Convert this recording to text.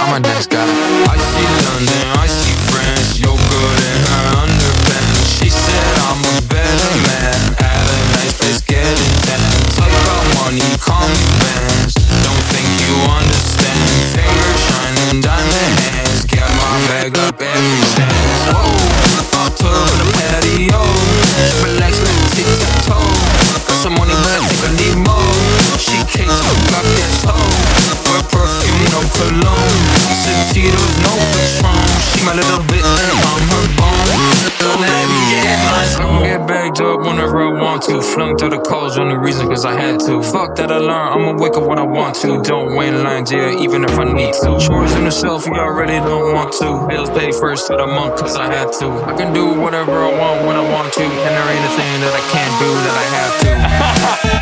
I'm a nice guy. I see London, I see France. You're good in her underpants. She said I'm a better man at a nice place getting tan. Talk about money, call me bands. Don't think you understand. Fingers shining, diamond hands. Get my bag up every chance. Whoa, I'll turn on the patio. Relax, let me tic-tac-toe. Got some money, but I think I need more. She came to block that toe. Wear perfume, no cologne. Sentitos, no Patron. She my little bit and I'm her bone. Don't let me get mine. I can get bagged up whenever I want to. Flunked out of calls, only reason cause I had to. Fuck that alarm, I'ma wake up when I want to. Don't wait in lines, yeah, even if I need to. Chores in the selfie, I already don't want to. Bills paid first of the month cause I had to. I can do whatever I want when I want to. And there ain't a thing that I can't do that I have to.